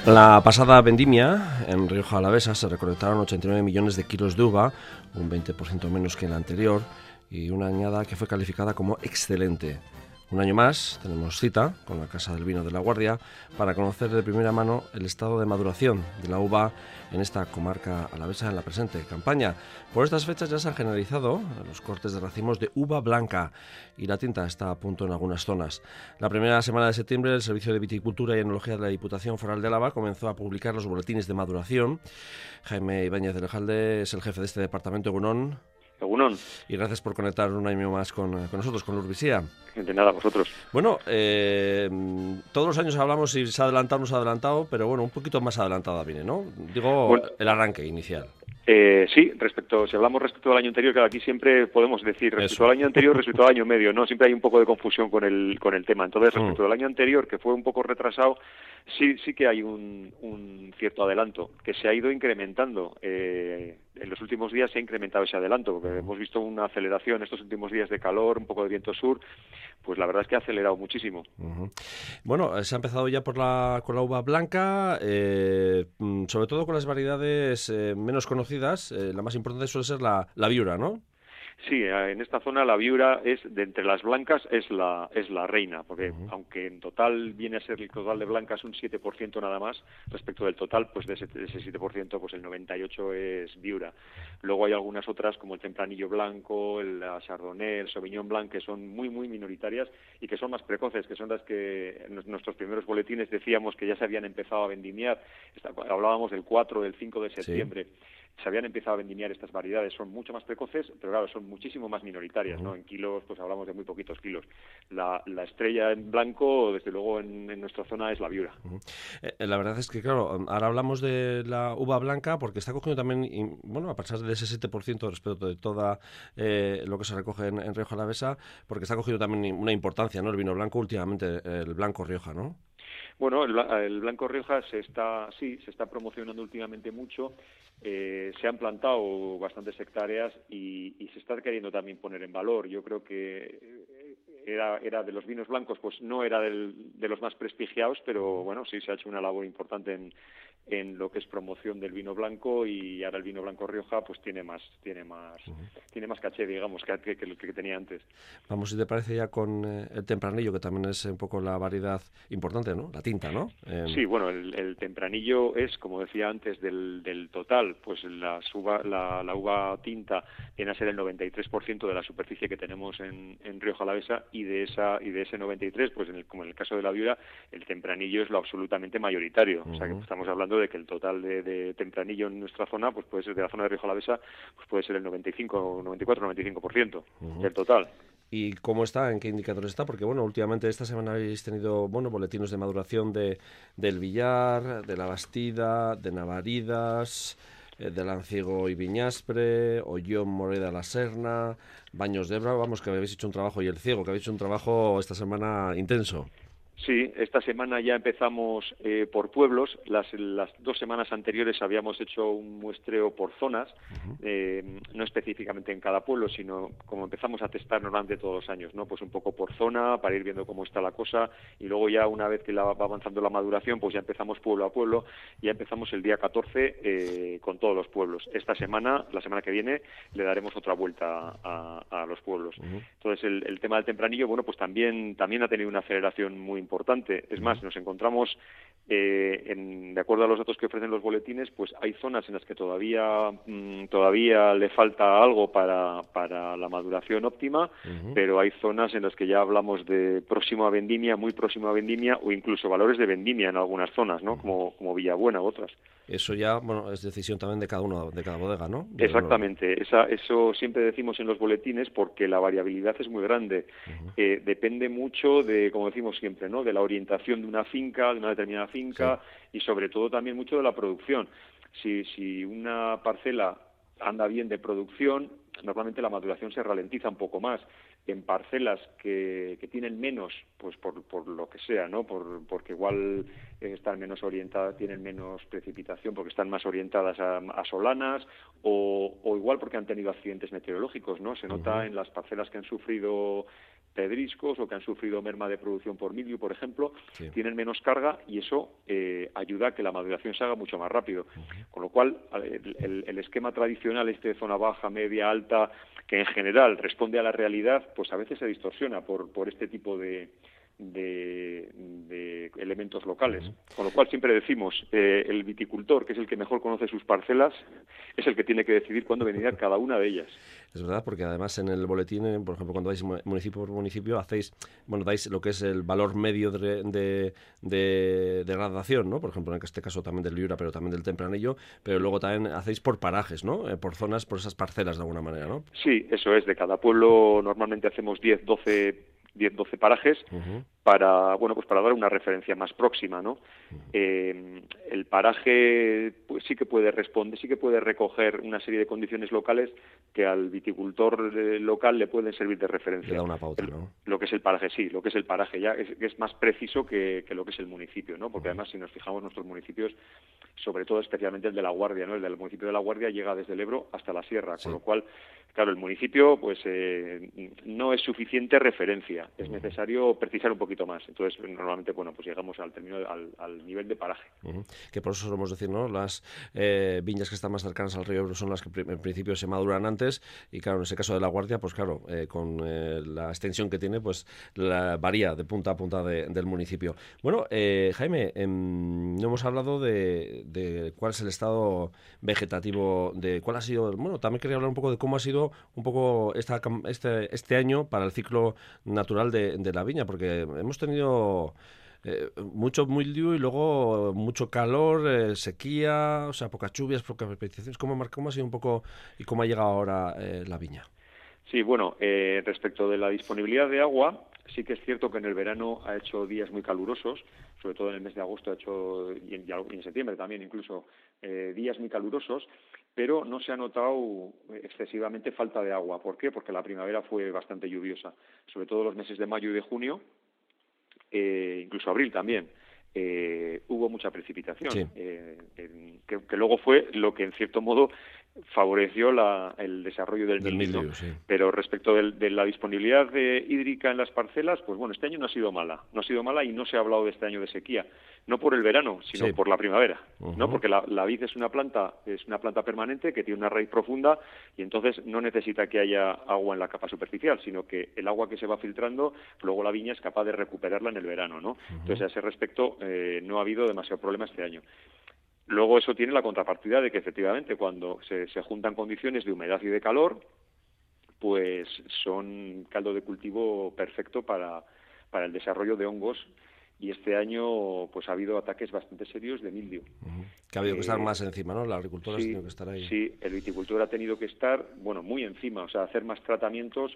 La pasada vendimia en Rioja Alavesa se recolectaron 89 millones de kilos de uva, un 20% menos que en la anterior, y una añada que fue calificada como excelente. Un año más tenemos cita con la Casa del Vino de La Guardia para conocer de primera mano el estado de maduración de la uva en esta comarca alavesa en la presente campaña. Por estas fechas ya se han generalizado los cortes de racimos de uva blanca y la tinta está a punto en algunas zonas. La primera semana de septiembre el Servicio de Viticultura y Enología de la Diputación Foral de Álava comenzó a publicar los boletines de maduración. Jaime Ibáñez de Lejalde es el jefe de este departamento. Egunon. Egunon. Y gracias por conectar un año más con nosotros, con Lurvisía. De nada, vosotros. Bueno, todos los años hablamos si se ha adelantado o no se ha adelantado, pero bueno, un poquito más adelantada viene, ¿no? Digo, bueno, el arranque inicial. Sí, si hablamos respecto al año anterior, que aquí siempre podemos decir respecto al año anterior, respecto al año medio, ¿no? Siempre hay un poco de confusión con el tema. Entonces, respecto al año anterior, que fue un poco retrasado, sí que hay un cierto adelanto, que se ha ido incrementando. En los últimos días se ha incrementado ese adelanto, porque hemos visto una aceleración estos últimos días de calor, un poco de viento sur, pues la verdad es que ha acelerado muchísimo. Bueno, se ha empezado ya con la uva blanca, sobre todo con las variedades menos conocidas. La más importante suele ser la Viura, ¿no? Sí, en esta zona la Viura es, de entre las blancas, es la reina, porque aunque en total viene a ser el total de blancas un 7% nada más, respecto del total, pues de ese 7%, pues el 98% es Viura. Luego hay algunas otras, como el Tempranillo Blanco, la Chardonnay, el Sauvignon Blanc, que son muy, muy minoritarias y que son más precoces, que son las que en nuestros primeros boletines decíamos que ya se habían empezado a vendimiar. Hablábamos del 4, del 5 de septiembre. Sí. Se habían empezado a vendimiar estas variedades, son mucho más precoces, pero claro, son muchísimo más minoritarias, ¿no? En kilos, pues hablamos de muy poquitos kilos. La estrella en blanco, desde luego, en nuestra zona es la Viura. La verdad es que, claro, ahora hablamos de la uva blanca porque está cogiendo también, bueno, a pesar de ese 7% respecto de toda lo que se recoge en Rioja Alavesa, porque está cogiendo también una importancia, ¿no? El vino blanco, últimamente el Blanco Rioja, ¿no? Bueno, el Blanco Rioja se está promocionando últimamente mucho. Se han plantado bastantes hectáreas y se está queriendo también poner en valor. Yo creo que era de los vinos blancos, pues no era de los más prestigiados, pero bueno, sí se ha hecho una labor importante en lo que es promoción del vino blanco, y ahora el vino Blanco Rioja pues tiene más caché, digamos, que el que tenía antes. Vamos, si te parece, ya con el Tempranillo, que también es un poco la variedad importante, ¿no? La tinta, ¿no? Sí, bueno, el Tempranillo es, como decía antes, del total, pues la uva tinta viene a ser el 93% de la superficie que tenemos en Rioja Alavesa, y de ese 93%, pues como en el caso de la Viura, el Tempranillo es lo absolutamente mayoritario. O sea, que estamos hablando de que el total de Tempranillo en nuestra zona, pues puede ser, de la zona de Rioja Alavesa, pues puede ser el 94-95% del total. ¿Y cómo está? ¿En qué indicadores está? Porque, bueno, últimamente esta semana habéis tenido, bueno, boletines de maduración del Villar, de la Bastida, de Navaridas, de Lanciego y Viñaspre, Ollón, Moreda, La Serna, Baños de Ebra. Vamos, que habéis hecho un trabajo, y el Ciego, que habéis hecho un trabajo esta semana intenso. Sí, esta semana ya empezamos por pueblos. Las 2 semanas anteriores habíamos hecho un muestreo por zonas, no específicamente en cada pueblo, sino como empezamos a testar normalmente todos los años, ¿no? Pues un poco por zona, para ir viendo cómo está la cosa, y luego ya una vez que va avanzando la maduración, pues ya empezamos pueblo a pueblo. Ya empezamos el día 14 con todos los pueblos. Esta semana, la semana que viene, le daremos otra vuelta a los pueblos. Entonces el tema del Tempranillo, bueno, pues también ha tenido una aceleración muy importante. Es más, nos encontramos, de acuerdo a los datos que ofrecen los boletines, pues hay zonas en las que todavía le falta algo para la maduración óptima, pero hay zonas en las que ya hablamos de próximo a vendimia, muy próximo a vendimia, o incluso valores de vendimia en algunas zonas, ¿no? Como Villabuena u otras. Eso ya, bueno, es decisión también de cada uno, de cada bodega, ¿no? Exactamente. Eso siempre decimos en los boletines, porque la variabilidad es muy grande. Depende mucho de, como decimos siempre, ¿no? De la orientación de una finca, de una determinada finca, sí. Y sobre todo también mucho de la producción. Si una parcela anda bien de producción, normalmente la maduración se ralentiza un poco más. En parcelas que tienen menos, pues por lo que sea, ¿no? Porque igual están menos orientadas, tienen menos precipitación, porque están más orientadas a solanas, o igual porque han tenido accidentes meteorológicos, ¿no? Se nota en las parcelas que han sufrido pedriscos o que han sufrido merma de producción por mildiu, por ejemplo, Sí. tienen menos carga y eso ayuda a que la maduración se haga mucho más rápido. Con lo cual, el esquema tradicional de zona baja, media, alta, que en general responde a la realidad, pues a veces se distorsiona por este tipo de elementos locales. Con lo cual siempre decimos, el viticultor, que es el que mejor conoce sus parcelas, es el que tiene que decidir cuándo venir a cada una de ellas. Es verdad, porque además en el boletín, por ejemplo, cuando vais municipio por municipio, dais lo que es el valor medio de gradación, ¿no? Por ejemplo, en este caso también del Liura, pero también del Tempranillo, pero luego también hacéis por parajes, ¿no? Por zonas, por esas parcelas de alguna manera, ¿no? Sí, eso es. De cada pueblo normalmente hacemos 10-12 parajes para, bueno, pues para dar una referencia más próxima, ¿no? El paraje pues sí que puede responder, sí que puede recoger una serie de condiciones locales que al viticultor local le pueden servir de referencia. Le da una pauta, ¿no? Lo que es el paraje, sí, lo que es el paraje ya es más preciso que lo que es el municipio, ¿no? Porque además si nos fijamos nuestros municipios, sobre todo especialmente el de La Guardia, ¿no? El del municipio de La Guardia llega desde el Ebro hasta la Sierra, con lo cual, claro, el municipio pues no es suficiente referencia, es necesario precisar un poquito más. Entonces, normalmente, bueno, pues llegamos al nivel de paraje. Que por eso solemos decir, ¿no? Las viñas que están más cercanas al río Ebro son las que en principio se maduran antes y, claro, en ese caso de La Guardia, pues claro, con la extensión que tiene, pues varía de punta a punta del municipio. Bueno, Jaime, no hemos hablado de cuál es el estado vegetativo, de cuál ha sido, bueno, también quería hablar un poco de cómo ha sido un poco este año para el ciclo natural de la viña, porque hemos tenido mucho mildiu y luego mucho calor, sequía, o sea, pocas lluvias, pocas precipitaciones. ¿Cómo ha sido un poco y cómo ha llegado ahora la viña? Sí, bueno, respecto de la disponibilidad de agua, sí que es cierto que en el verano ha hecho días muy calurosos, sobre todo en el mes de agosto ha hecho, y en septiembre también incluso, días muy calurosos, pero no se ha notado excesivamente falta de agua. ¿Por qué? Porque la primavera fue bastante lluviosa, sobre todo los meses de mayo y de junio, incluso abril también. Hubo mucha precipitación, Sí. que luego fue lo que en cierto modo favoreció el desarrollo del mildiu, ¿no? Sí. Pero respecto de la disponibilidad hídrica en las parcelas, pues bueno, este año no ha sido mala y no se ha hablado de este año de sequía, no por el verano, sino por la primavera, ¿no? Porque la vid es una planta permanente que tiene una raíz profunda y entonces no necesita que haya agua en la capa superficial, sino que el agua que se va filtrando, luego la viña es capaz de recuperarla en el verano, ¿no? Entonces, a ese respecto, no ha habido demasiado problema este año. Luego eso tiene la contrapartida de que efectivamente cuando se juntan condiciones de humedad y de calor, pues son caldo de cultivo perfecto para el desarrollo de hongos, y este año pues ha habido ataques bastante serios de mildiu. Que ha habido que estar más encima, ¿no? La agricultura ha tenido que estar ahí. Sí, el viticultor ha tenido que estar, bueno, muy encima, o sea, hacer más tratamientos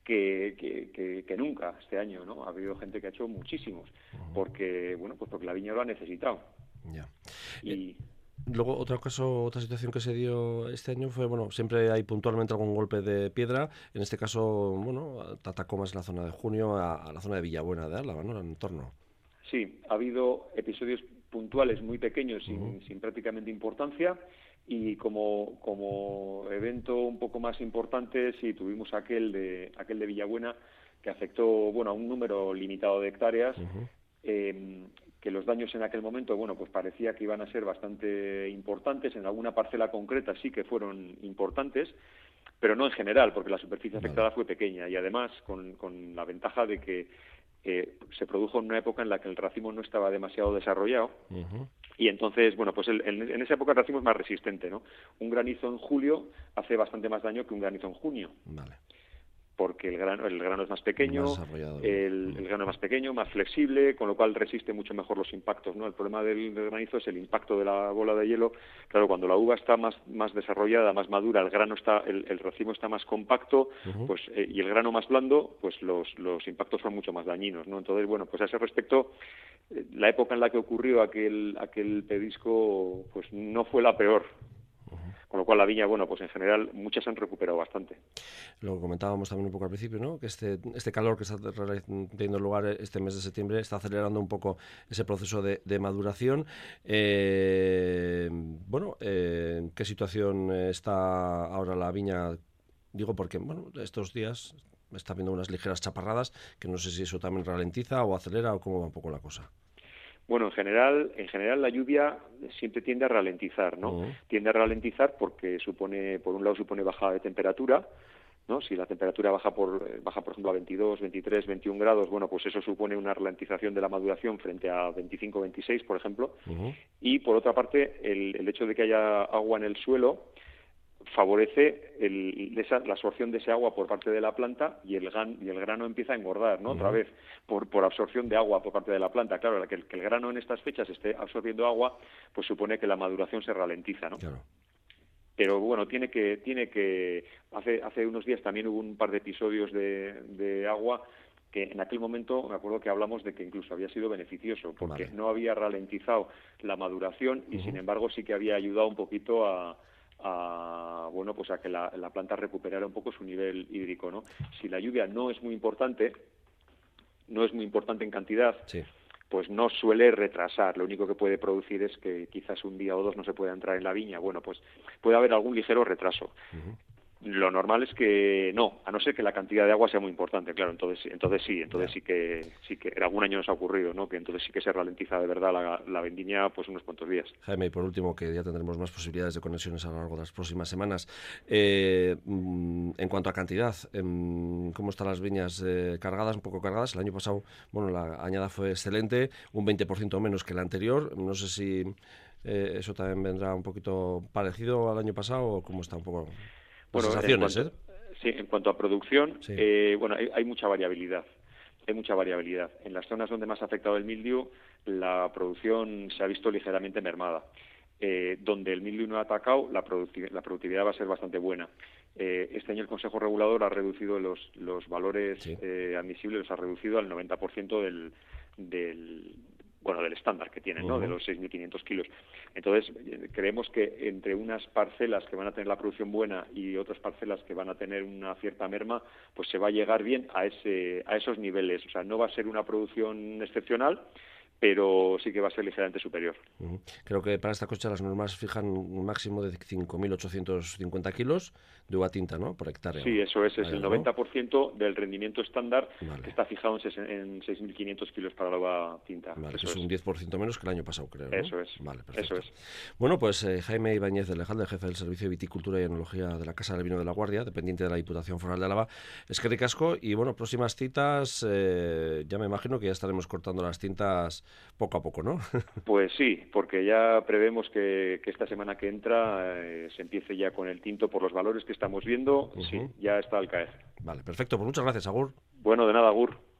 que nunca este año, ¿no? Ha habido gente que ha hecho muchísimos, porque, bueno, pues porque la viña lo ha necesitado. Ya. Y luego, otra situación que se dio este año fue, bueno, siempre hay puntualmente algún golpe de piedra. En este caso, bueno, atacó más la zona de Junio a la zona de Villabuena de Álava, ¿no? En el entorno. Sí, ha habido episodios puntuales muy pequeños sin prácticamente importancia, y como evento un poco más importante sí tuvimos aquel de Villabuena, que afectó, bueno, a un número limitado de hectáreas, que los daños en aquel momento, bueno, pues parecía que iban a ser bastante importantes. En alguna parcela concreta sí que fueron importantes, pero no en general, porque la superficie afectada fue pequeña, y además con la ventaja de que se produjo en una época en la que el racimo no estaba demasiado desarrollado, y entonces, bueno, pues en esa época el racimo es más resistente, ¿no? Un granizo en julio hace bastante más daño que un granizo en junio. Vale. Porque el grano es más pequeño, más desarrollado. el grano es más pequeño, más flexible, con lo cual resiste mucho mejor los impactos, ¿no? El problema del granizo es el impacto de la bola de hielo. Claro, cuando la uva está más desarrollada, más madura, el racimo está más compacto, pues y el grano más blando, pues los impactos son mucho más dañinos, ¿no? Entonces, bueno, pues a ese respecto, la época en la que ocurrió aquel pedisco, pues no fue la peor. Con lo cual la viña, bueno, pues en general muchas han recuperado bastante. Lo comentábamos también un poco al principio, ¿no? Que este calor que está teniendo lugar este mes de septiembre está acelerando un poco ese proceso de maduración. ¿En qué situación está ahora la viña? Digo porque, bueno, estos días está habiendo unas ligeras chaparradas, que no sé si eso también ralentiza o acelera o cómo va un poco la cosa. Bueno, en general la lluvia siempre tiende a ralentizar, ¿no? Tiende a ralentizar porque por un lado supone bajada de temperatura, ¿no? Si la temperatura baja por ejemplo a 22, 23, 21 grados, bueno, pues eso supone una ralentización de la maduración frente a 25, 26, por ejemplo. Y por otra parte, el hecho de que haya agua en el suelo favorece la absorción de ese agua por parte de la planta y el grano empieza a engordar, ¿no? Otra vez, por absorción de agua por parte de la planta. Claro, que el grano en estas fechas esté absorbiendo agua, pues supone que la maduración se ralentiza, ¿no? Claro. Pero bueno, hace unos días también hubo un par de episodios de agua que en aquel momento me acuerdo que hablamos de que incluso había sido beneficioso, porque no había ralentizado la maduración y sin embargo sí que había ayudado un poquito a que la planta recuperara un poco su nivel hídrico, ¿no? Si la lluvia no es muy importante en cantidad, sí, pues no suele retrasar. Lo único que puede producir es que quizás un día o dos no se pueda entrar en la viña. Bueno, pues puede haber algún ligero retraso. Lo normal es que no, a no ser que la cantidad de agua sea muy importante, claro, entonces sí que en algún año nos ha ocurrido, ¿no? Que entonces sí que se ralentiza de verdad la vendimia pues unos cuantos días. Jaime, y por último, que ya tendremos más posibilidades de conexiones a lo largo de las próximas semanas. En cuanto a cantidad, ¿cómo están las viñas cargadas, un poco cargadas? El año pasado, bueno, la añada fue excelente, un 20% menos que la anterior. No sé si eso también vendrá un poquito parecido al año pasado o cómo está un poco... Bueno, en cuanto a producción, sí. Hay mucha variabilidad. Hay mucha variabilidad. En las zonas donde más ha afectado el mildiu, la producción se ha visto ligeramente mermada. Donde el mildiu no ha atacado, la productividad va a ser bastante buena. Este año el Consejo Regulador ha reducido los valores admisibles, los ha reducido al 90% del estándar que tienen, ¿no? De los 6.500 kilos. Entonces, creemos que entre unas parcelas que van a tener la producción buena y otras parcelas que van a tener una cierta merma, pues se va a llegar bien a esos niveles. O sea, no va a ser una producción excepcional, pero sí que va a ser ligeramente superior. Creo que para esta cosecha las normas fijan un máximo de 5.850 kilos de uva tinta, ¿no? Por hectárea. Sí, eso es el 90% del rendimiento estándar, vale, que está fijado en 6.500 kilos para la uva tinta. Vale, eso es un 10% menos que el año pasado, creo, ¿no? Eso es. Vale, perfecto. Eso es. Bueno, pues Jaime Ibáñez de Lejalde, jefe del Servicio de Viticultura y Enología de la Casa del Vino de la Guardia, dependiente de la Diputación Foral de Álava. Es que ricasco y, bueno, próximas citas, ya me imagino que ya estaremos cortando las tintas poco a poco, ¿no? Pues sí, porque ya prevemos que esta semana que entra se empiece ya con el tinto por los valores que estamos viendo. Sí, ya está al caer. Vale, perfecto. Pues muchas gracias, Agur. Bueno, de nada, Agur.